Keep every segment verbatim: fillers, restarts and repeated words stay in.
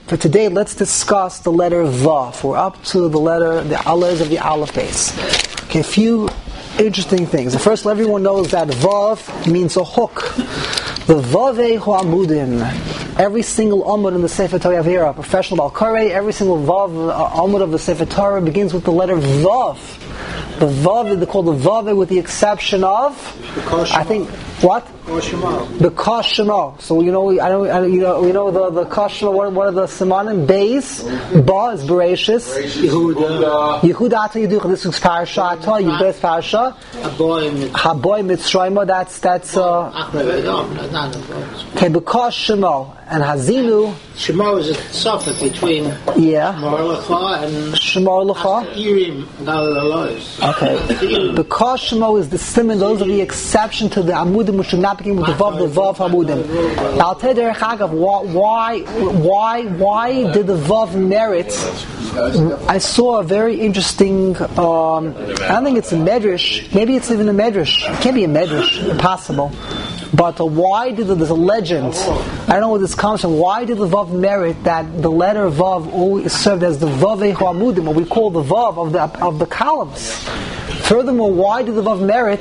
For today, let's discuss the letter Vav. We're up to the letter, the letters of the Aleph base. Okay, a few interesting things. The first, everyone knows that Vav means a hook. The Vavei Hu Amudim. Every single Amud in the Sefer Torah Avera, professional Balkarei, every single Vav uh, Amud of the Sefer Torah begins with the letter Vav. The Vav, they call the Vav with the exception of, I think, what? The Kashima. So you know, I don't, I, you know, you know the the Kashima. What, what are the Simanim? Beis, Ba is Bereshis. Yehuda. Yehuda Ata Yeducha. This is Parasha. Ata Yehuda is Parasha. Haboy Mitzrayim. That's that's. Uh, okay, the Kashima and Hazinu. Shema is a suffix between yeah. Shemar Lecha and Shemar Lecha. Irim Galalois. Okay. The Kashima is the simon. Those are the exception to the Amudim, which should not begin with the Vav, the Vav Hamudim. I'll tell you, Derech Hagav, why, why, why did the Vav merit? I saw a very interesting. Um, I don't think it's a medrash. Maybe it's even a medrash. It can't be a medrash. Impossible. But uh, why did the, there's a legend? I don't know where this comes from. Why did the Vav merit that the letter Vav always served as the Vavei Hamudim, what we call the Vav of the of the columns? Furthermore, why did the Vav merit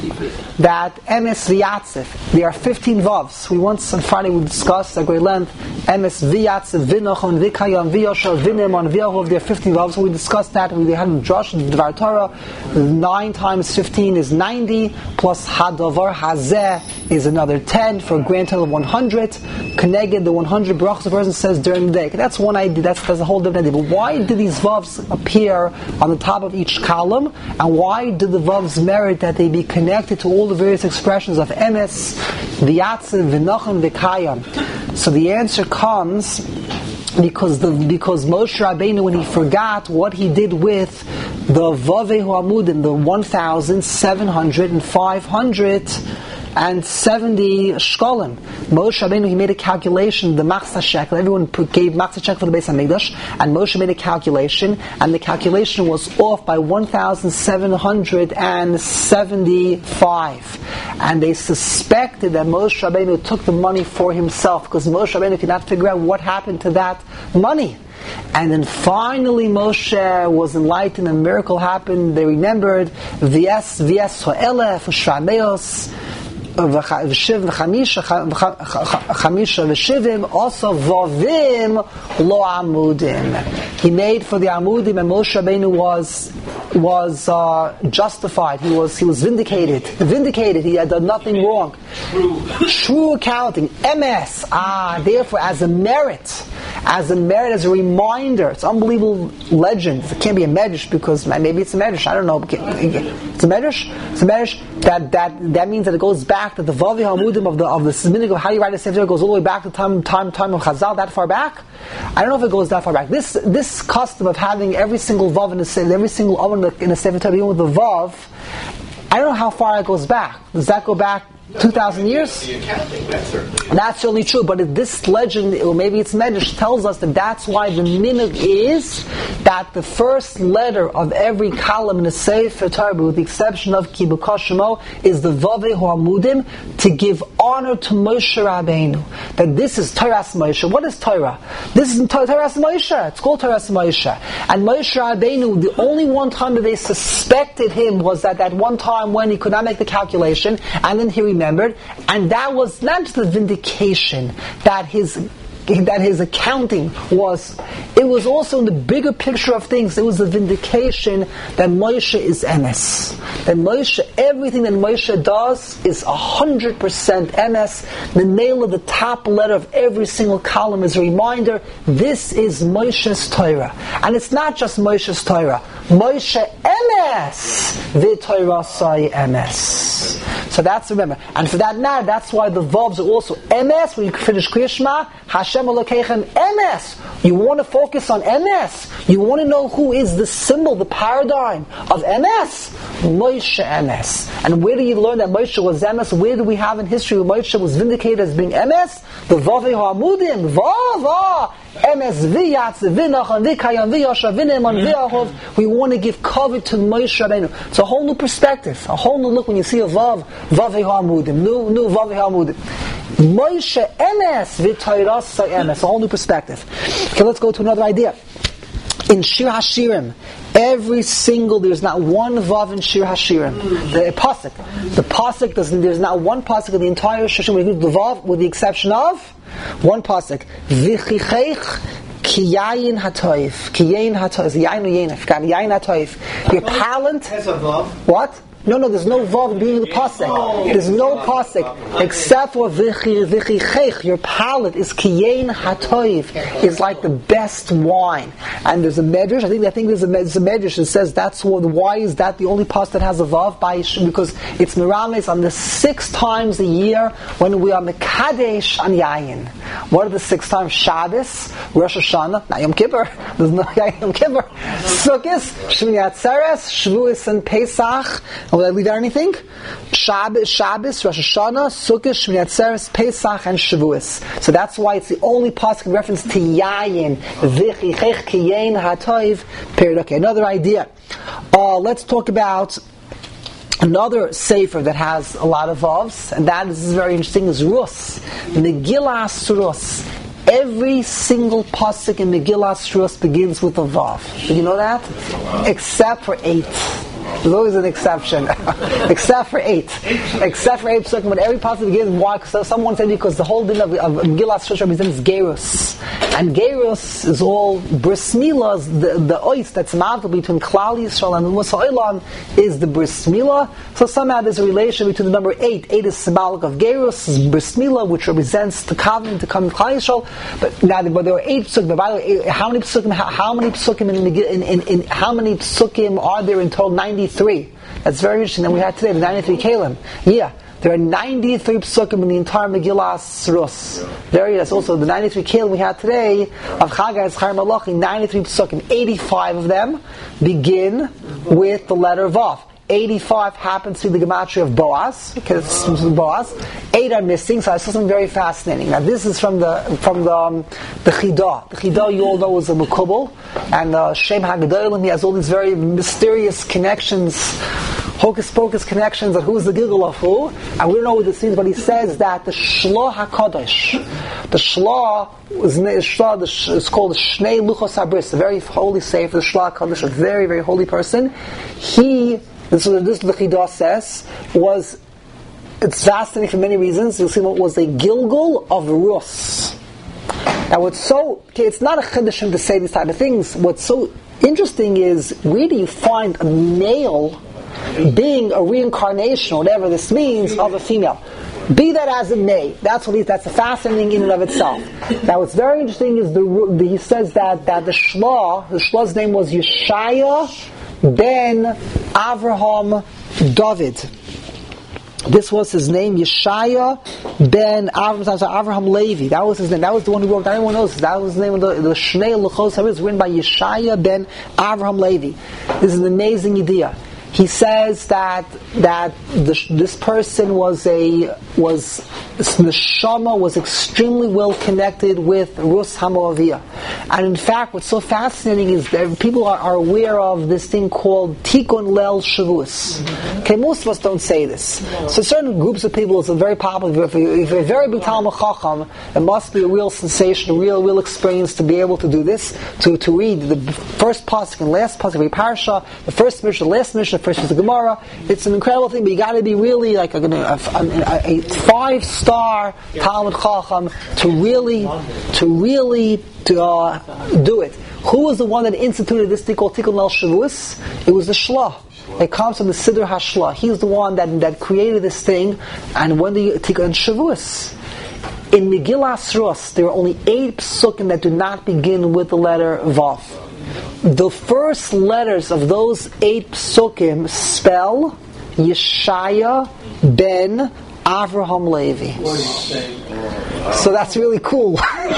that Emes V'Yatzif? There are fifteen Vavs. We once on Friday we discussed at great length Emes V'Yatzif, V'Nochon, V'Kayam, V'Yosher, V'Nimon, V'Yahov. There are fifteen Vavs. So we discussed that. We had in Josh, in Dvar Torah, nine times fifteen is ninety, plus Hadavar Hazeh is another ten, for a grand total of one hundred. Connected the one hundred brachos the person says during the day. That's one idea. That's, that's a whole different idea. But why did these Vavs appear on the top of each column? And why Why did the Vavs merit that they be connected to all the various expressions of Emes, V'Yatzim, V'Nochem, V'Kayam? So the answer comes because the because Moshe Rabbeinu, when he forgot what he did with the Vavei Hu Amudim, the one thousand seven hundred and five hundred and seventy shkolim. Moshe Rabbeinu, he made a calculation, the machzah shekel. Everyone gave machzah shekel for the Beis Hamikdash, and Moshe made a calculation, and the calculation was off by one thousand seven hundred seventy-five. And they suspected that Moshe Rabbeinu took the money for himself, because Moshe Rabbeinu could not figure out what happened to that money. And then finally Moshe was enlightened, a miracle happened. They remembered V'yes V'yes Ha'elef Shrameos V'shiv V'chamisha Chamisha V'shivim, also Vavim Lo Amudim. He made for the Amudim, and Moshe Rabbeinu was was uh, justified. He was he was vindicated. Vindicated. He had done nothing wrong. True, True accounting. M S. Ah, therefore, as a merit, as a merit, as a reminder, it's an unbelievable legend. It can't be a medrash because maybe it's a medrash. I don't know. It's a medrash. It's a medrash. That that that means that it goes back. That the Vavei Hamudim of the of the Semitic of how you write a Sefer goes all the way back to time time time of Chazal, that far back. I don't know if it goes that far back. This this custom of having every single Vav in the Sefer, every single Amud in the Sefer Torah, even with the Vav, I don't know how far it goes back. Does that go back two thousand years? That's certainly true, but if this legend, or maybe it's medrash, tells us that that's why the minhag is that the first letter of every column in the Sefer Torah, with the exception of Ki B'Kashimo, is the Vavei Hu Amudim, to give honor to Moshe Rabbeinu. That this is Torah's Moshe. What is Torah? This is Torah's Moshe. It's called Torah's Moshe. And Moshe Rabbeinu, the only one time that they suspected him was that that one time when he could not make the calculation, and then he remembered, and that was not just the vindication that his that his accounting was, it was also in the bigger picture of things, it was a vindication that Moshe is Emes. That Moshe, everything that Moshe does is one hundred percent Emes. The nail of the top letter of every single column is a reminder, this is Moshe's Torah. And it's not just Moshe's Torah. Moshe Emes, V'Torah Sai Emes. So that's, remember. And for that matter, that's why the Vavs are also Emes. When you finish Kriya Shema, Hashem Elokeichem Emes. You want to focus on Emes. You want to know who is the symbol, the paradigm of Emes. Moshe Emes. And where do you learn that Moshe was Emes? Where do we have in history where Moshe was vindicated as being Emes? The Vavei Hamudim. Vav, ah. We want to give covet to Moshe Rabbeinu. It's a whole new perspective, a whole new look when you see a Vav, Vav Hamudim, new, new Vav Hamudim. Moshe Emes v'Torah Emes, a whole new perspective. Okay, let's go to another idea. In Shir Hashirim, every single, there's not one Vav in Shir Hashirim. The Pasuk. The Pasuk doesn't, there's not one Pasuk in the entire Shir Hashirim with the Vav, with the exception of one Pasuk. V'chicheich ki yayin hatoif. Ki yayin hatoif. Yayin or yayin, I forgot. Yayin hatoif. Your palate. Has a Vav. What? No, no, there's no Vav being the Pasuk. Oh, there's no okay. Pasuk. Except for Vichi, Vichi Chech. Your palate is Kiyein Hatoiv. Is like the best wine. And there's a Medrash, I think I think there's a, there's a Medrash that says that's what, why is that the only Pasuk that has a Vav? By, because it's Mirames on the six times a year when we are Mekadesh on Yayin. What are the six times? Shabbos, Rosh Hashanah, not Yom Kippur. There's no Yom Kippur. Sukkot, Shmini Atzeres, Shavuos, and Pesach. Will I leave out anything? Shabbos, Shabbos, Rosh Hashanah, Sukkot, Shmini Atzeres, Pesach, and Shavuos. So that's why it's the only pasuk in reference to Yayin. V'chichech kiyein hatoiv. Period. Okay, another idea. Uh, let's talk about another sefer that has a lot of vavs, and that is very interesting. Is Rus, Megillas Rus. Every single pasuk in Megillas Rus begins with a vav. Did you know that? Except for eight. There's always an exception. Except for eight. Except for eight psukim, when every pasuk begins, why? So someone said because the whole din of, of Megillas Rus represents Gerus. And Gerus is all bris milah, the, the ois that's mounted between Klal Yisrael and the Musa Olam is the bris milah. So somehow there's a relation between the number eight. Eight is symbolic of Gerus, is bris milah, which represents the covenant to come to Klal Yisrael. But now, but there were eight psukim. But by the way, how many psukim? How, how many psukim in, in, in, in how many psukim are there in total? ninety-three. That's very interesting. And we had today the ninety-three Kalim. Yeah. There are ninety-three psukim in the entire Megillas Rus. There is also the ninety-three Kalim we had today of Chagai Zchar Malachi. ninety-three psukim. eighty-five of them begin with the letter Vav. eighty-five happens to be the gematria of Boaz, because it's Boaz. Eight are missing, so I saw something very fascinating. Now this is from the from the um, the Chidah. The Chidah you all know is a Mekubal, and uh, Shem Hagadolim, he has all these very mysterious connections, hocus pocus connections of who's the giggle of who, and we don't know what this means, but he says that the Shloh HaKadosh, the Shloh is, Shloh, it's called the Shnei Luchos HaBris, a very holy sefer, the Shloh HaKadosh, a very, very holy person. He, this is this the Chidah says, was, it's fascinating for many reasons. You'll see what was a Gilgul of Rus. Now what's so, okay, it's not a Chiddushim to say these type of things. What's so interesting is, where do you find a male being a reincarnation, or whatever this means, of a female? Be that as it may, that's what he, that's a fascinating in and of itself. Now what's very interesting is the, the he says that, that the Shloh, the Shloh's name was Yeshaya ben Avraham David. This was his name, Yeshaya ben Avraham, Avraham Levi. That was his name. That was the one who wrote. Not anyone knows. That was the name of the, the Shnei Luchos HaBris, written by Yeshaya ben Avraham Levi. This is an amazing idea. He says that that the, this person was a was the neshama was extremely well connected with Rus HaMoaviyah, and in fact, what's so fascinating is that people are, are aware of this thing called Tikkun Leil Shavuos. Okay, most of us don't say this. So certain groups of people, it's a very popular. If you're, if you're a very big Talmud Chacham, it must be a real sensation, a real real experience to be able to do this, to to read the first pasuk and last pasuk of a parsha, the first mission, the last mission. First is the Gemara. It's an incredible thing, but you got to be really like a, a, a, a five-star Talmud Chacham to really, to really to uh, do it. Who was the one that instituted this thing called Tikkun Leil Shavuos? It was the Shloh. It comes from the Siddur HaShloh. He's the one that that created this thing. And when the Tikkun Shavuos. In Megillas Rus, there are only eight psukim that do not begin with the letter Vav. The first letters of those eight psukim spell Yeshaya ben Avraham Levi. So that's really cool.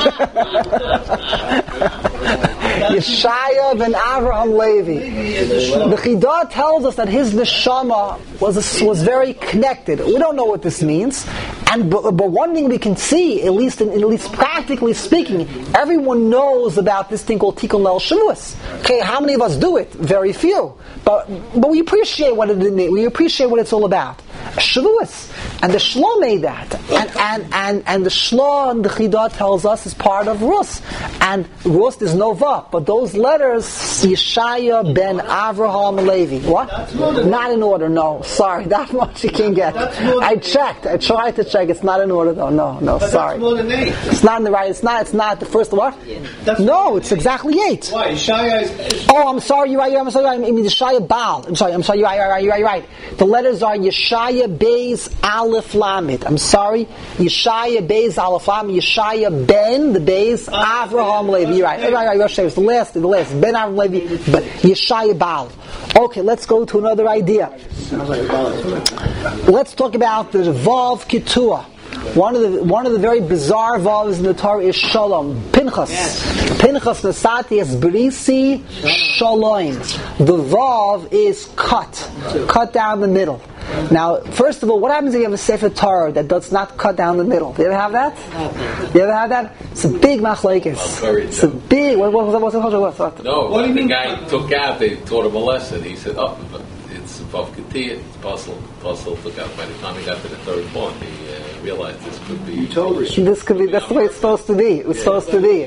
Yeshaya ben Avraham Levi. The Chidah tells us that his neshama was was very connected. We don't know what this means, And but, but one thing we can see, at least in, at least practically speaking, everyone knows about this thing called Tikkun Leil Shavuos. Okay, how many of us do it? Very few. But but we appreciate what it we appreciate what it's all about. Shavuos. And the Shlo made that. And and and, and the Shlo and the Chidah tells us is part of Rus. And Rus is no Vav. But those letters, Yeshaya ben Avraham Levi. What? Not in order, no. Sorry, that much you can't get. I checked. I tried to check. It's not in order though. No, no, but sorry. That's more than eight. It's not in the right. It's not. It's not the first what? That's no, it's exactly eight. Why? Yeshaya is, is Oh, I'm sorry. You're right. I'm sorry. I mean Yeshaya Baal. I'm sorry. I'm sorry. You're right. You're right. You're right. You're right. The letters are Yeshaya Beis Aleph Lamed. I'm sorry. Yeshaya Beis Aleph Lamed. Yeshaya Ben the Beis Avraham Levi. You're right. You're right. You're right. It's the last. The last. Ben Avraham Levi. But Yeshaya Baal. Okay, let's go to another idea. Let's talk about the Vav Keturah. One of the one of the very bizarre vavs in the Torah is Shalom. Pinchas. Yes. Pinchas Nasati is Brisi Shalom. The vav is cut. Cut down the middle. Now, first of all, what happens if you have a Sefer Torah that does not cut down the middle? Do you ever have that? Do you ever have that? It's a big machlekes. It's a big. What was what was what was No, what do you the mean? Guy took out. They taught him a lesson. He said, "Oh, it's Vav Ketiyah. It's puzzle. Puzzle took out." By the time he got to the third point, he uh, realized this could be. This could be. That's the way it's supposed to be. It's yeah. supposed to be.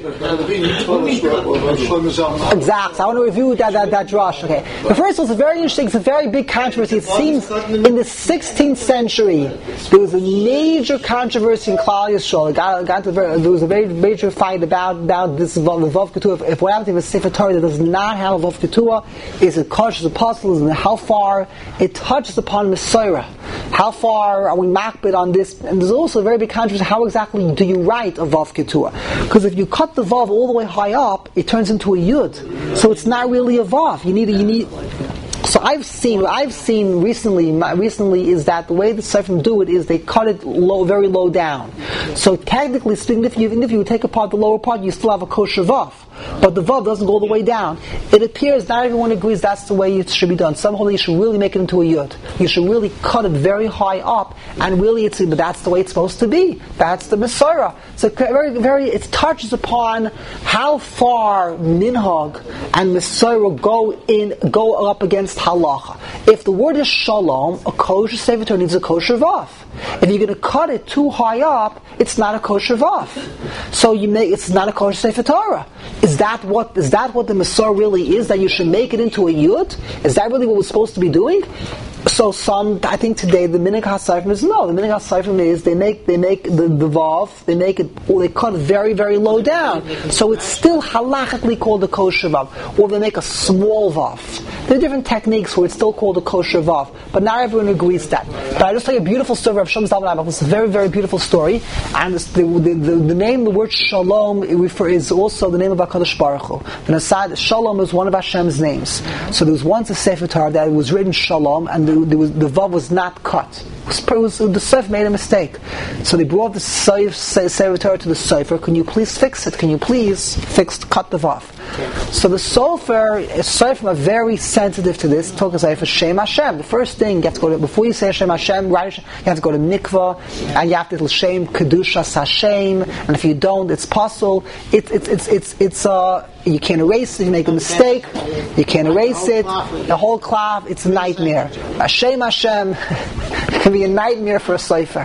Exactly. I want to review that that, that drush. Okay. The first was very interesting. It's a very big controversy. It seems in the sixteenth century there was a major controversy in Klal Yisrael. It got, got to very, there was a very major fight about about this Vav Keturah. If, if what happens if a Sefer Torah that does not have a Vav Keturah, is it kosher apostles, and how far it touches upon Messiah? How far are we makbid on this? And there's also a very big controversy. How exactly do you write a Vav Keturah? Because if you cut the Vav all the way high up, it turns into a Yud. So it's not really a Vav. You need a, you need. So I've seen, what I've seen recently, recently is that the way the Sifrim do it is they cut it low, very low down. So technically speaking, if you, even if you take apart the lower part, you still have a kosher Vav. But the Vav doesn't go all the way down. It appears not everyone agrees that's the way it should be done. Some hold you should really make it into a Yud. You should really cut it very high up, and really it's, but that's the way it's supposed to be. That's the Mesorah. So very, very, it touches upon how far Minhag and Mesorah go in, go up against Halacha. If the word is Shalom, a kosher Sefer Torah needs a kosher Vav. If you're going to cut it too high up, it's not a kosher Vav. So you make, it's not a kosher Sefer Torah. Is that what is that what the Mesorah really is? That you should make it into a Yud? Is that really what we're supposed to be doing? So some, I think today the Minhag HaSifrim is no. The Minhag HaSifrim is they make they make the, the Vav, they make it, or they cut it very very low down. So it's still halachically called a kosher Vav, or they make a small Vav. There are different techniques where it's still called a kosher Vav, but not everyone agrees that. But I just tell you a beautiful story of Shlomo Zalman Auerbach. It's a very very beautiful story, and the, the, the, the name, the word Shalom, it refer, is also the name of HaKadosh Baruch Hu. And aside, Shalom is one of Hashem's names. So there was once a Sefer Torah that was written Shalom, and the, there was, the Vav was not cut. It was, the Sefer made a mistake. So they brought the Sefer Torah to the Sefer. Can you please fix it? Can you please fix, cut the Vav? Okay. So the Sefer, Sefer are very sensitive to this. Talk about Shem Hashem. The first thing you have to go to, before you say Shem Hashem, right, you have to go to mikvah, and you have to Shem Kedushas Hashem. And if you don't, it's possible. It, it, it's it's it's uh you can't erase it. You make a mistake, you can't erase it. The whole cloth, it's a nightmare. Hashem Hashem can be a nightmare for a Sefer.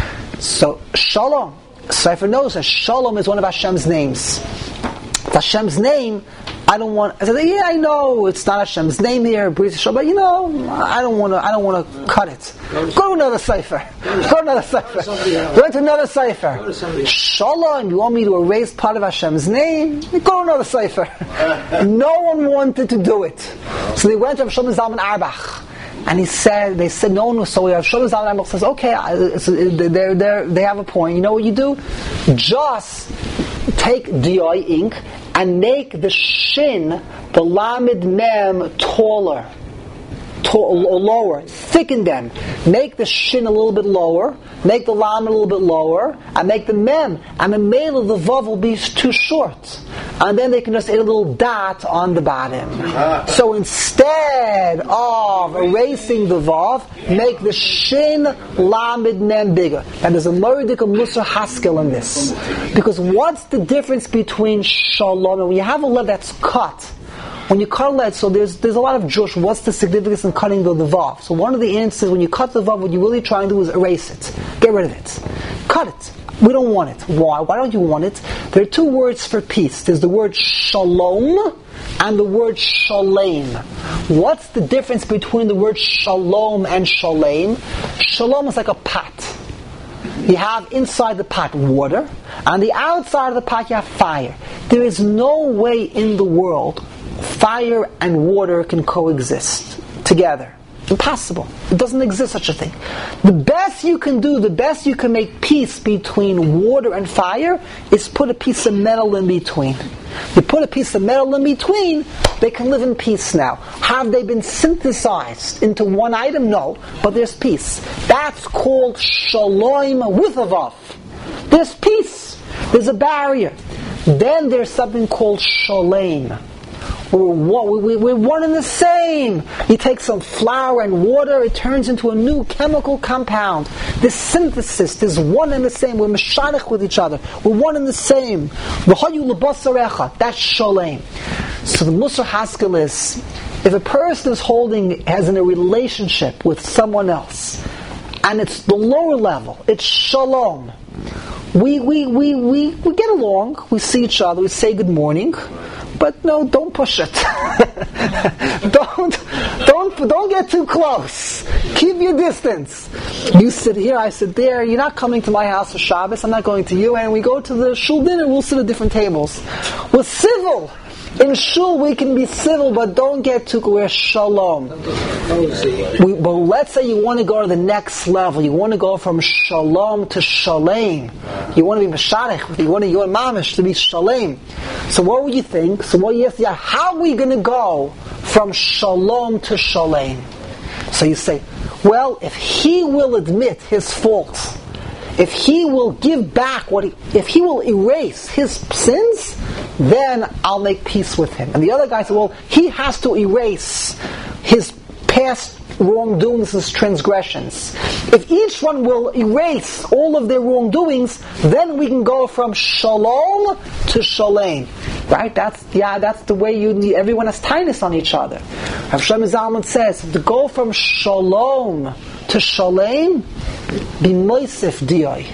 So Shalom, Sefer knows that Shalom is one of Hashem's names. It's Hashem's name. I don't want. I said, yeah, I know it's not Hashem's name here, but you know, I don't want to. I don't want to cut it. Go to another cipher. Go to another cipher. Go to another cipher. Shalom. You want me to erase part of Hashem's name? Go to another cipher. No one wanted to do it, so they went to Shlomo Zalman Auerbach. And he said, they said, no one was so we have Shlomo Zalman Auerbach says, okay, they they they have a point. You know what you do? Just take D I ink and make the shin, the lamed mem, taller, tall, or lower. Thicken them. Make the shin a little bit lower. Make the lamed a little bit lower, and make the mem. And the male of the vav will be too short. and then they can just add a little dot on the bottom. So instead of erasing the vav, make the shin lamed mem bigger. And there's a Moridik Musar Haskel in this. Because what's the difference between shalom and when you have a letter that's cut? When you cut a letter, so there's there's a lot of Jewish, what's the significance in cutting the, the vav? So one of the answers, when you cut the vav, what you're really trying to do is erase it. Get rid of it. Cut it. We don't want it. Why? Why don't you want it? There are two words for peace. There's the word shalom and the word shalem. What's the difference between the word shalom and shalem? Shalom is like a pot. You have inside the pot water, and the outside of the pot you have fire. There is no way in the world fire and water can coexist together. Impossible. It doesn't exist such a thing. The best you can do, the best you can make peace between water and fire is put a piece of metal in between. You put a piece of metal in between, they can live in peace now. Have they been synthesized into one item? No, but there's peace. That's called shalom with a vav. There's peace. There's a barrier. Then there's something called shalem. We're one, we're one and the same. You take some flour and water, it turns into a new chemical compound. This synthesis, this one and the same. We're meshadech with each other. We're one and the same. That's shalem. So the Musar Haskel is, if a person is holding, has in a relationship with someone else, and it's the lower level, it's shalom. We, we, we, we, we get along, we see each other, we say good morning, but no, don't push it. don't, don't, don't get too close. Keep your distance. You sit here, I sit there. You're not coming to my house for Shabbos. I'm not going to you. And we go to the shul dinner. We'll sit at different tables. We're civil. In shul we can be civil, but don't get too we're shalom. We, but let's say you want to go to the next level. You want to go from shalom to shalem. You want to be meshadech. You want to you want mamish to be shalem. So what would you think? So what you ask, yeah, how are we going to go from shalom to shalem? So you say, well, if he will admit his faults, if he will give back what he, if he will erase his sins, then I'll make peace with him. And the other guy said, well, he has to erase his past wrongdoings, his transgressions. If each one will erase all of their wrongdoings, then we can go from shalom to shalem. Right? That's yeah. That's the way you need. Everyone has tightness on each other. Rav Shlomo Zalman says to go from shalom to shalem, be moisef dioi.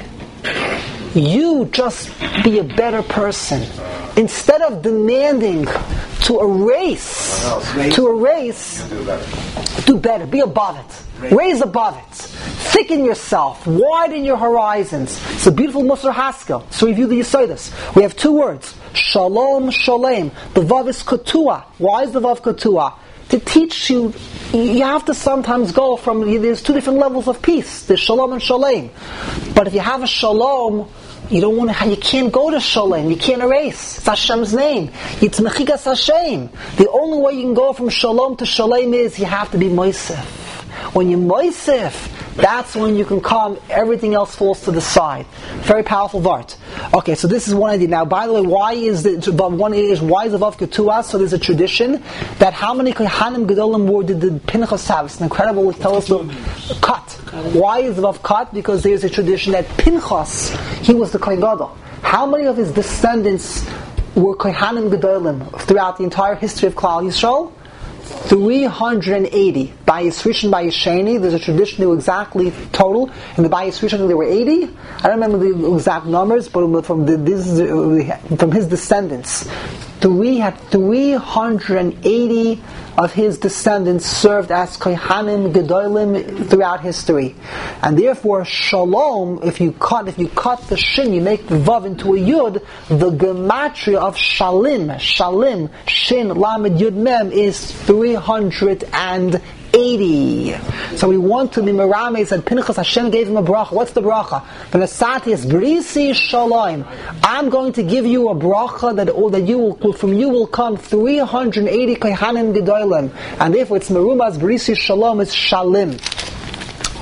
You just be a better person. Instead of demanding to erase, to erase, do better. Be above it. Raise above it. Thicken yourself. Widen your horizons. It's a beautiful Musar Haskel. So review the Yesodis. We have two words. Shalom, shalem. The vav is kotua. Why is the vav kotua? To teach you, you have to sometimes go from, there's two different levels of peace. There's shalom and shalem. But if you have a shalom, you don't want to, you can't go to shalem. You can't erase. It's Hashem's name. It's mechikas Hashem. The only way you can go from shalom to shalem is you have to be moisef. When you're moisef, that's when you can come, everything else falls to the side. Very powerful vart. Okay, so this is one idea. Now, by the way, why is the one is why is the vav ketuah? So there's a tradition that how many kohanim gedolim were did the Pinchas have? It's an incredible. Tell us the cut. Why is the vav cut? Because there's a tradition that Pinchas, he was the kohen gadol. How many of his descendants were kohanim gedolim throughout the entire history of Klal Yisrael? three hundred eighty. Bayis Rishon, Bayis Sheni, there's a tradition they were exactly total. In the Bayis Rishon there were eighty. I don't remember the exact numbers, but from the, this, from his descendants, three had three hundred eighty of his descendants served as kohanim gedolim throughout history, and therefore shalom. If you cut, if you cut the shin, you make the vav into a yud. The gematria of shalim, shalim, shin, lamed, yud, mem is three hundred and eighty. So we want to be merames and Pinchas Hashem gave him a bracha. What's the bracha? V'nasatis brisi shalom. I'm going to give you a bracha that all that you will from you will come three hundred eighty kohanim gedolim, and therefore it's merumas brisi shalom. It's shalim.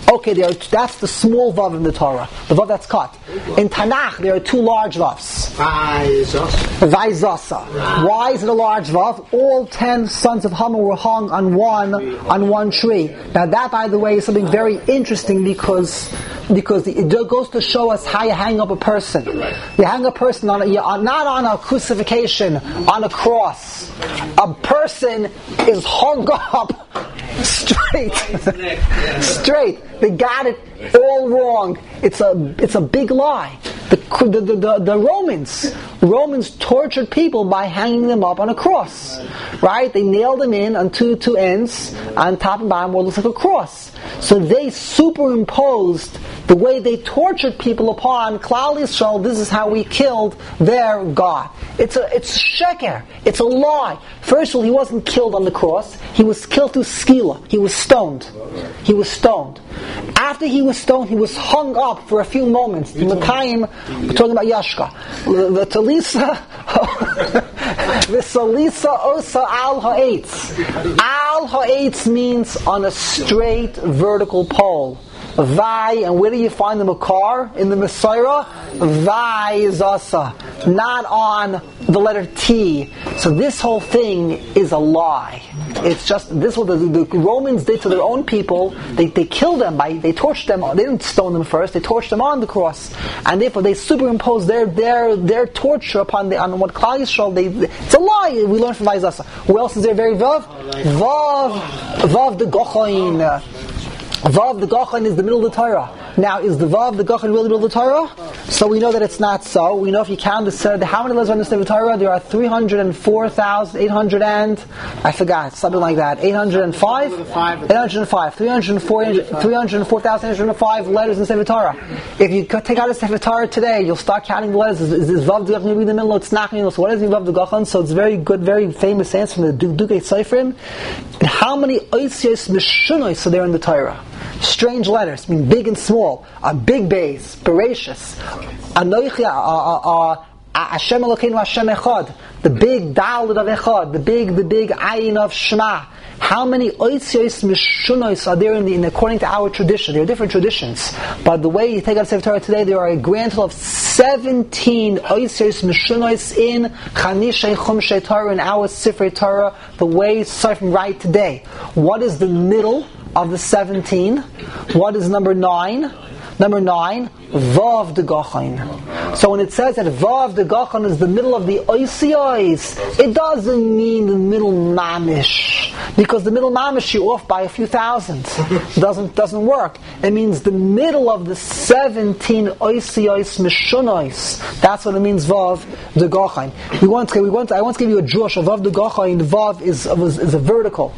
Okay, there are, that's the small vav in the Torah, the vav that's cut. In Tanakh, there are two large vavs. Vaizasa. Why is it a large vav? All ten sons of Haman were hung on one on one tree. Now that, by the way, is something very interesting because because it goes to show us how you hang up a person. You hang a person on a, not on a crucifixion, on a cross. A person is hung up straight, straight. They got it all wrong. It's a it's a big lie. The, the, the, the Romans Romans tortured people by hanging them up on a cross, right? They nailed them in on two two ends, on top and bottom, what looks like a cross. So they superimposed the way they tortured people upon Klal Yisrael. This is how we killed their God. It's a it's sheker. It's a lie. First of all, he wasn't killed on the cross. He was killed through skila. He was stoned. He was stoned. After he was stoned, he was hung up for a few moments. The Mekayim, we're talking about Yashka. The Talisa, the Salisa Osa Al Ha'etz. Al Ha'etz means on a straight vertical pole. Vai, and where do you find the Makar? In the Messiah? Vai is Asa. Not on the letter T. So this whole thing is a lie. It's just, this is what the, the Romans did to their own people. They they killed them, by they torched them. They didn't stone them first, they torched them on the cross. And therefore they superimposed their their their torture upon the on what Klal Yisrael, they, it's a lie. We learn from Vaizasa. Who else is there very Vav? Vav, Vav the Gochain. Vav the Gachan is the middle of the Torah. Now, is the Vav the Gachan really the middle of the Torah? So we know that it's not so. We know if you count the how many letters are in the Sefer Torah? There are three hundred four thousand eight hundred and I forgot something like that. eight hundred five, eight hundred five, three hundred four, three hundred four thousand eight hundred five letters in the Sefer Torah. If you take out a Sefer Torah today, you'll start counting the letters. Is, is Vav the Gachan going to be in the middle? It's not going to be. So what is the Vav the Gachan? So it's very good, very famous answer from the Dukei Seifrim. And how many Oisios Mishunos are there in the Torah? Strange letters, I mean big and small, a big base, Bereshis, Anoichi, Hashem Elokeinu Hashem Echad, the big Dalet of Echad, the big, the big Ayin of Shema. How many Oisios Mishunos are there in the, in according to our tradition? There are different traditions, but the way you take out Sefer Torah today, there are a grand total of seventeen Oisios Mishunos in Chanishay Chumshay Torah, in our Sefer Torah, the way Seifrim write today. What is the middle of the seventeen? What is number nine? Number nine, Vav de Gachan. So when it says that Vav de Gachan is the middle of the Oisios, it doesn't mean the middle mamish, because the middle mamish you're off by a few thousand. doesn't doesn't work. It means the middle of the seventeen Oisios Mishunos. That's what it means, Vav de Gachan. We want to, we want to, I want to give you a Josh of Vav de Gachan. Vav is, is, is a vertical.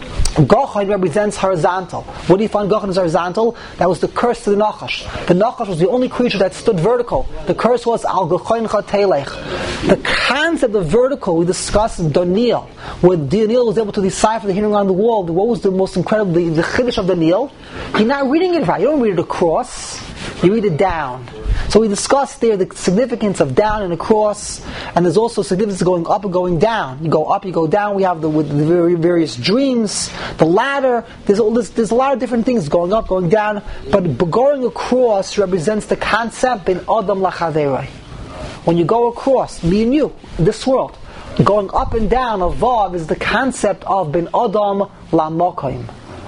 Gachan represents horizontal. What do you find Gachan is horizontal? That was the curse to the Nachash. The Nachash was the only creature that stood vertical. The curse was Al Gachancha Telech. The concept of vertical we discussed in Daniel, where Daniel was able to decipher the hearing on the wall. What was the most incredible, the, the Chiddush of Daniel? You're not reading it right. You don't read it across. You read it down. So we discussed there the significance of down and across, and there's also significance of going up and going down. You go up, you go down. We have the with the very various dreams, the ladder. There's all this, there's a lot of different things going up, going down. But going across represents the concept bin Adam lachaveroi. When you go across, me and you, this world, going up and down of Vav is the concept of bin Adam lamokaim.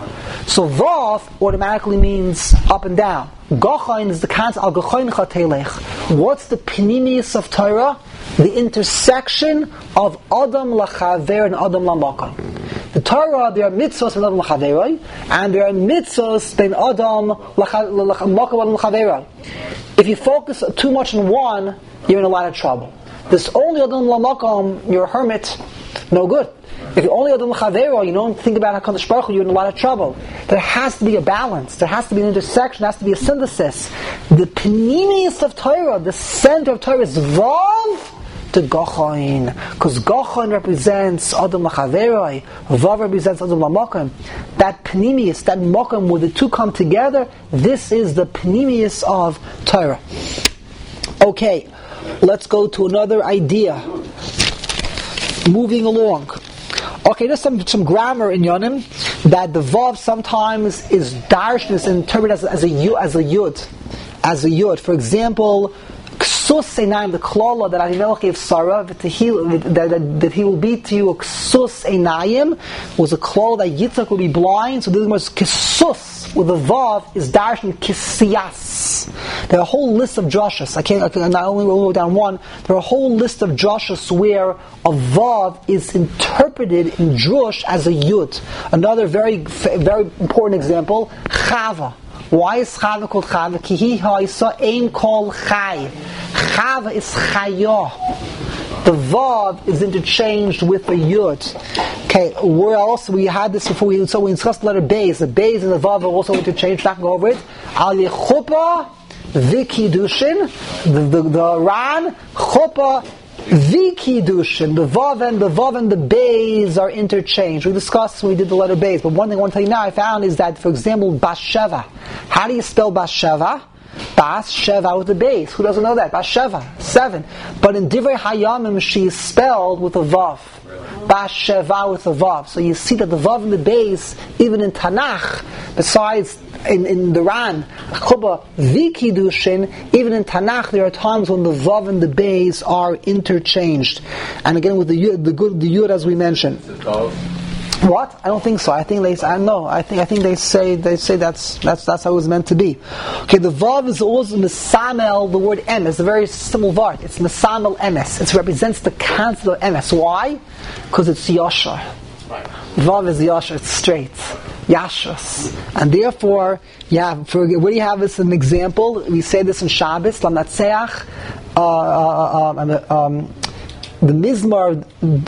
So Vav automatically means up and down. Gachan is the concept of Gachancha Telech. What's the pnimius of Torah? The intersection of Adam lachaver and Adam lamakam. The Torah, there are mitzvos ben Adam lachaveroi, and there are mitzvos ben Adam lamakam lachaveroi. If you focus too much on one, you're in a lot of trouble. This only Adam lamakam, you're a hermit, no good. If you only Adam l'chavero, you don't think about HaKadosh Baruch Hu, you're in a lot of trouble. There has to be a balance. There has to be an intersection. There has to be a synthesis. The pnimius of Torah, the center of Torah, is Vav to Gachan, because Gachan represents Adam l'chavero, Vav represents Adam l'makom. That pnimius, that makom, where the two come together, this is the pnimius of Torah. Okay, let's go to another idea. Moving along. Okay, there's some, some grammar in Yonim. that the vav sometimes is darshan, is interpreted as, as a yud, as a yud, as a yud. For example, ksus einayim, the klala that Avimelech gave Sarah, that, that, that he will be to you a ksus einayim, was a klala that Yitzchak will be blind. So this was ksus with a vav is darshan kisias. There are a whole list of drashas. I can't. I can not only wrote down one. There are a whole list of drashas where a vav is interpreted in drush as a yud. Another very, very important example: Chava. Why is Chava called Chava? Ki hi ha'isa ein kol chai. Chava is chaya. The vav is interchanged with a yud. Okay, where else we had this before? We so we discussed the letter beis. The beis and the vav are also interchanged. Not going to go over it. Al yechupa v'kidushin. The the the ran chupa. V'kidushin, the vav and the vav and the beis are interchanged. We discussed when we did the letter beis, but one thing I want to tell you now I found is that, for example, Basheva. How do you spell Basheva? Bas Sheva with the beis. Who doesn't know that? Basheva, seven. But in Divrei Hayamim, she is spelled with a vav. Bas Sheva with a vav. So you see that the vav and the beis, even in Tanakh, besides in, in the Ran, Chuba V'kidushin, even in Tanakh there are times when the vav and the beis are interchanged. And again with the yud, the good, the yud as we mentioned. What? I don't think so. I think they. I know. I think. I think they say. They say that's that's that's how it was meant to be. Okay. The vav is also mesamel. The word emes. It's a very simple word. It's mesamel emes. It represents the concept of emes. Why? Because it's yashar. Vav is yashar. It's straight. Yashras. And therefore, yeah. For what do you have as an example? We say this in Shabbos. Lamnatseach. Uh, uh, uh, um, the mizmar.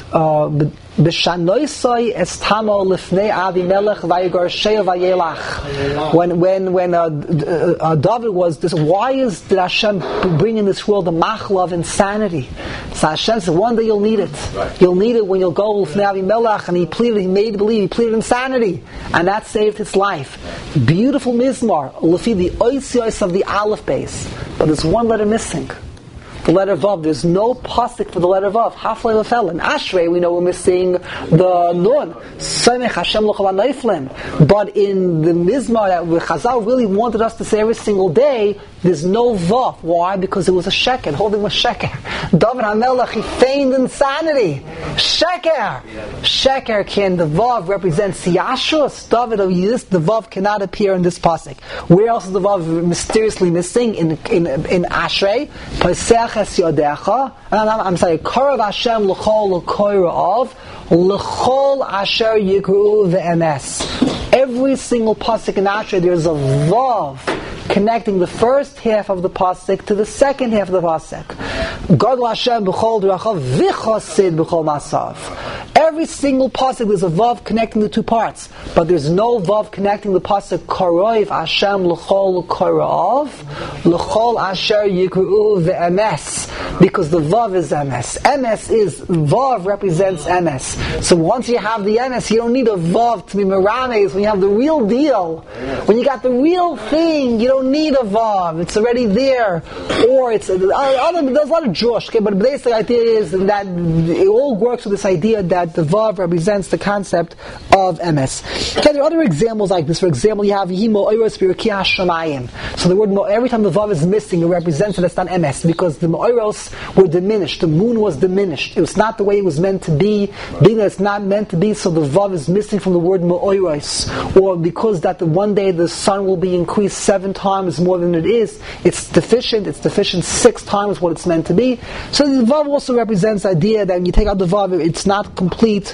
Uh, B'shanoisoi estamo lifnei Avimelech vayigar sheo vayelach. When when when uh, uh, David was this, why is did Hashem bring in this world the machla of insanity? So Hashem said, one day you'll need it. Right. You'll need it when you'll go lifnei Avimelech, and he pleaded, he made believe, he pleaded insanity, and that saved his life. Beautiful mizmar, lefi the oisios of the aleph base, but there's one letter missing. The letter Vav. There's no pasuk for the letter Vav. Haflei lefel. In Ashrei, we know we're missing the Nun. Samech Hashem l'chol ha'neiflim. But in the Mizmar that Chazal really wanted us to say every single day, there's no Vav. Why? Because it was a sheker. The whole thing was sheker. David HaMelech, he feigned insanity. Sheker. Sheker can, the Vav represents Yashus. David of Yidis, the Vav cannot appear in this pasuk. Where else is the Vav mysteriously missing? In in in Ashrei. Pesach Yodecha. I'm sorry. Korav Hashem l'chol l'koira of l'chol asher yikru v'emes. Every single pasuk in Ashrei, there's a vav connecting the first half of the pasuk to the second half of the pasuk. Gadol Hashem b'chol d'rachav v'chosid b'chol masav. Every single pasuk there's a vav connecting the two parts, but there's no vav connecting the pasuk Korav Hashem l'chol l'koira of l'chol asher yikru v'emes, because the vav is emes. Emes is vav represents emes. So once you have the emes, you don't need a vav to be merames. When you have the real deal, when you got the real thing, you don't need a vav. It's already there. Or it's other. There's a lot of Josh. Okay, but the basic idea is that it all works with this idea that the vav represents the concept of emes. Okay, there are other examples like this. For example, you have yimo oiros b'riki hashamayim. So the word mo, every time the vav is missing, it represents that it's not emes, because the oiros were diminished. The moon was diminished. It was not the way it was meant to be. Being that it's not meant to be, so the vav is missing from the word mo'oros. Or because that the one day the sun will be increased seven times more than it is, it's deficient. It's deficient six times what it's meant to be. So the vav also represents the idea that when you take out the vav, it's not complete.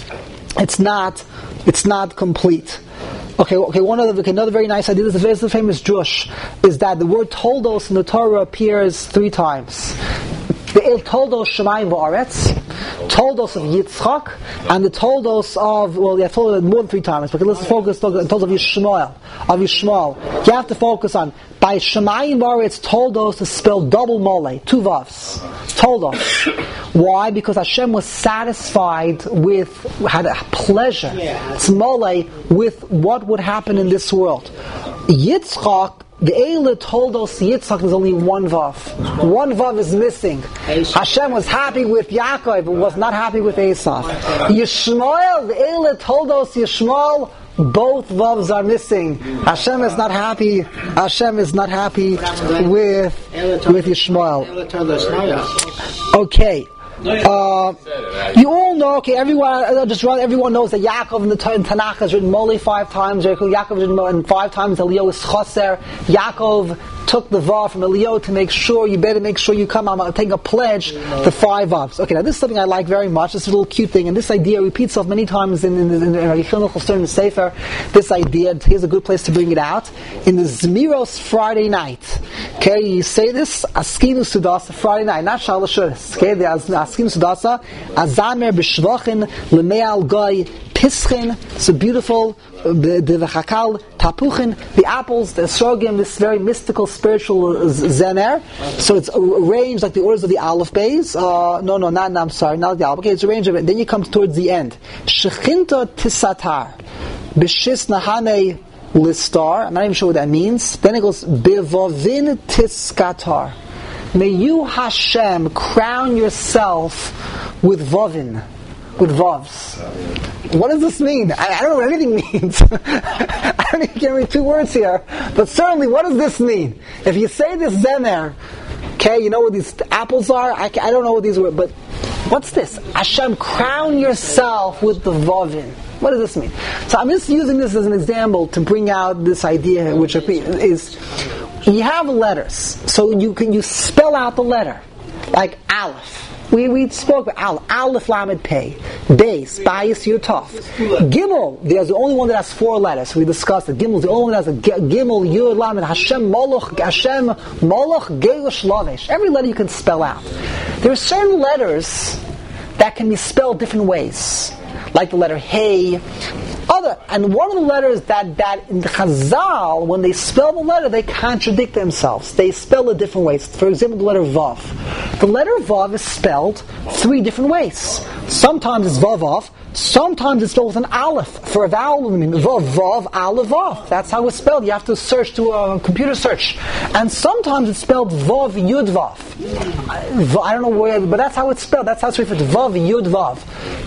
It's not. It's not complete. Okay, okay. One other, okay, another very nice idea. This is a very famous drush, is that the word toldos in the Torah appears three times. The El Toldos Shemayim V'Aretz, Toldos of Yitzchak, and the Toldos of, well, they have told it more than three times, but let's focus on the Toldos of Yishmael. Of Yishmael. You have to focus on, by Shemayim V'Aretz, Toldos is spelled double mole, two vavs. Toldos. Why? Because Hashem was satisfied with, had a pleasure, it's mole, with what would happen in this world. Yitzchak, the Eila told us Yitzchak is only one vav. One vav is missing. Hashem was happy with Yaakov, but was not happy with Esav. Yishmael, the Eila told us Yishmael, Both vavs are missing. Hashem is not happy. Hashem is not happy with with Yishmael. Okay. Uh, you all know, okay, everyone, uh, just run, everyone knows that Yaakov in the in Tanakh is written Moli five times, Yaakov is written five times, Eliyahu is Chaser. Yaakov took the vav from Eliyahu to make sure, you better make sure you come, I'm taking a pledge to five vavs. Okay, now this is something I like very much, this is a little cute thing, and this idea repeats itself many times in, in, in, in, in, in the Sefer, this idea, here's a good place to bring it out, in the Zmiros Friday night. Okay, you say this, Askinu Sudasa, Friday night, not Shalashuris. Okay, the Askinu Sudasa, Azamer B'Shvachin, L'Me'al Goy, Pischin, so beautiful, the the V'Chakal, Tapuchin, the apples, the Esrogim, this very mystical, spiritual Zener. So it's arranged like the orders of the Aleph Beis. Uh, no, no, not, no, I'm sorry, not the Aleph. Okay, it's arranged of it. Then you come towards the end. Shechinta Tisatar, B'Shis Nahane Listar. I'm not even sure what that means. Then it goes, B'Vavin Tiskatar. May you, Hashem, crown yourself with Vavin. With vavs. What does this mean? I, I don't know what anything means. I don't even get me two words here. But certainly, what does this mean? If you say this zemer, okay, you know what these apples are? I, I don't know what these were, but what's this? Hashem, crown yourself with the vavin. What does this mean? So I'm just using this as an example to bring out this idea, which is, you have letters, so you can you spell out the letter, like Aleph. We we spoke about Aleph, Aleph Lamed Pei, Beis, Bayis Yutov. Gimel, there's the only one that has four letters. We discussed it. Gimel is the only one that has a Gimel, Yud, Lamed, Hashem, Moloch, Hashem, Moloch, Geush, Lavesh. Every letter you can spell out. There are certain letters that can be spelled different ways, like the letter Hey. Other, and one of the letters that, that in the Chazal, when they spell the letter, they contradict themselves. They spell it different ways. For example, the letter Vav. The letter Vav is spelled three different ways. Sometimes it's Vavav, sometimes it's spelled with an Aleph for a vowel. I mean, Vav, Vav, Aleph, Vav. That's how it's spelled. You have to search to a computer search. And sometimes it's spelled Vav, Yud, Vav. I don't know where, but that's how it's spelled. That's how it's referred to. Vav, Yud, Vav.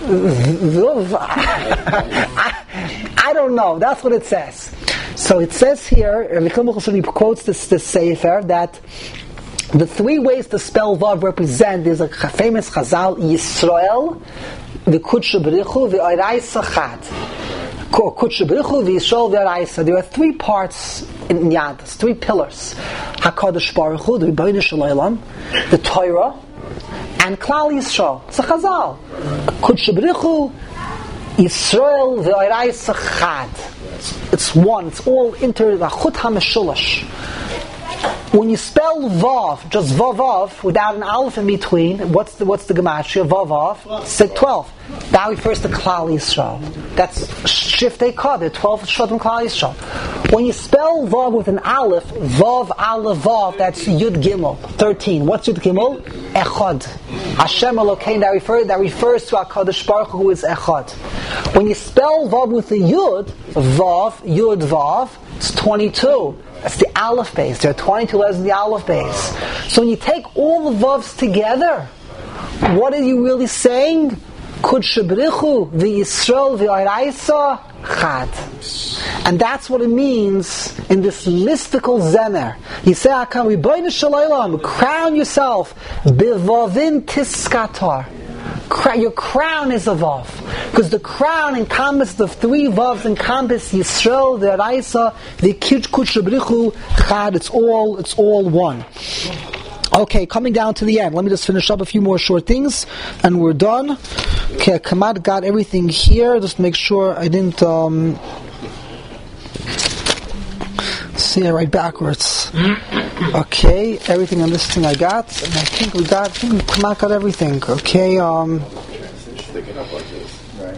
I don't know. That's what it says. So it says here, he quotes this, this Sefer, that the three ways to spell Vav represent, there's a famous Chazal, Yisrael, the Kudsha B'richu, the Oraisa Chad. Kudsha B'richu, the Yisrael, the Oraisa. There are three parts in Yadus, three pillars. HaKadosh Baruch Hu, the Rebbeinu Shalom, the Torah, and Klal Yisrael. It's a Chazal. Kudsha B'richu, Yisrael v'Oraisa Chad. It's one. It's all inter the Chut HaMeshulash. When you spell Vav, just Vavav, without an Aleph in between, what's the what's the gematria? Vavav, it's twelve. That refers to Klal Yisrael. That's Shiftei Kod. There are twelve Shvatim Klal Yisrael. When you spell Vav with an Aleph, Vav Aleph Vav, that's Yud Gimel, thirteen. What's Yud Gimel? Echad. Hashem Elokein. That refers that refers to HaKadosh Baruch Hu, who is Echad. When you spell Vav with the Yud, Vav Yud Vav, it's twenty-two. That's the Aleph base. There are twenty-two letters in the Aleph base. So when you take all the Vavs together, what are you really saying? Kudsha B'richu, v'Yisrael, v'Oraisa, Chad. And that's what it means in this mystical Zemer. You say, Hakam, Rebbeinu Shalom, crown yourself, B'Vavin Tiskatar. Your crown is a Vav. Because the crown encompasses the three Vavs, encompass Yisrael, the Oraisa, the Kudsha B'richu, Chad. It's all, it's all one. Okay, coming down to the end. Let me just finish up a few more short things, and we're done. Okay, Kamad got everything here. Just make sure I didn't um, see it right backwards. Okay, everything on this thing I got, and I think we got. I think Kamad got everything. Okay. Um, Stick it up like this, right?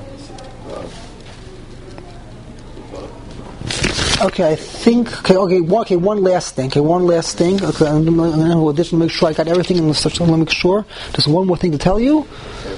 Okay, I think. Okay, okay, one, okay. One last thing. Okay, one last thing. Okay, I'm going to make sure I got everything in the section. Let me make sure. Just one more thing to tell you.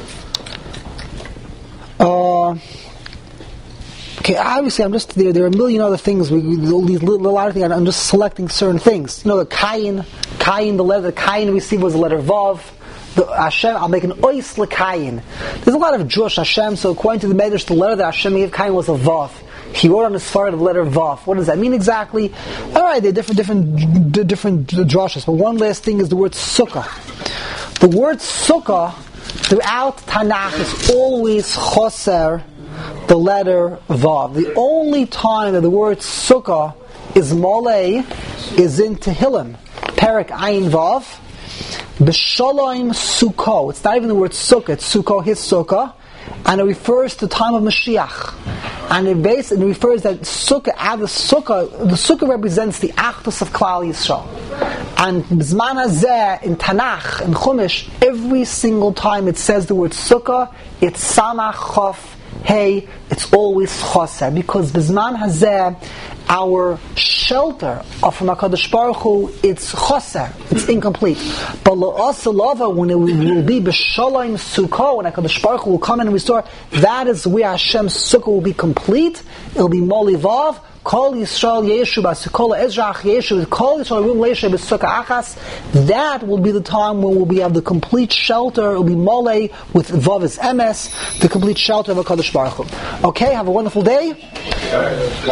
Uh, okay, obviously, I'm just there. There are a million other things. We, all these little, a lot of things. I'm just selecting certain things. You know, the Kayin, Kayin. The letter the Kayin received was the letter Vav. The Hashem, I'll make an ois l'Kayin. There's a lot of Jewish Hashem. So according to the Medrash, the letter that Hashem gave Kayin was a Vav. He wrote on his forehead the letter Vav. What does that mean exactly? All right, there are different, different, d- different drashas. But one last thing is the word sukkah. The word sukkah throughout Tanakh is always choser the letter Vav. The only time that the word sukkah is molei is in Tehillim, Perek Ayin Vav, B'Shalom Sukkah. It's not even the word sukkah, it's sukkah, his sukkah, and it refers to the time of Mashiach. And it basically refers that sukkah, the sukkah, the sukkah represents the achdus of Klal Yisrael. And B'zman hazeh in Tanakh, in Chumash, every single time it says the word sukkah, it's samach chof hey, it's always choser, because B'zman hazeh, our shelter of from HaKadosh Baruch Hu, it's choser, it's incomplete. But la'asalava, when it will be b'shalom sukkah, when HaKadosh Baruch Hu will come and restore, that is where Hashem's sukkah will be complete. It will be molivav. Kol Yisrael Yeshu B'Sukkah Ezrach Yeshu Kol Yisrael Rum Leisha B'Sukkah Achas. That will be the time when we'll be have the complete shelter. It will be Mole with Vav as M S, the complete shelter of HaKadosh Baruch Hu. Okay, have a wonderful day.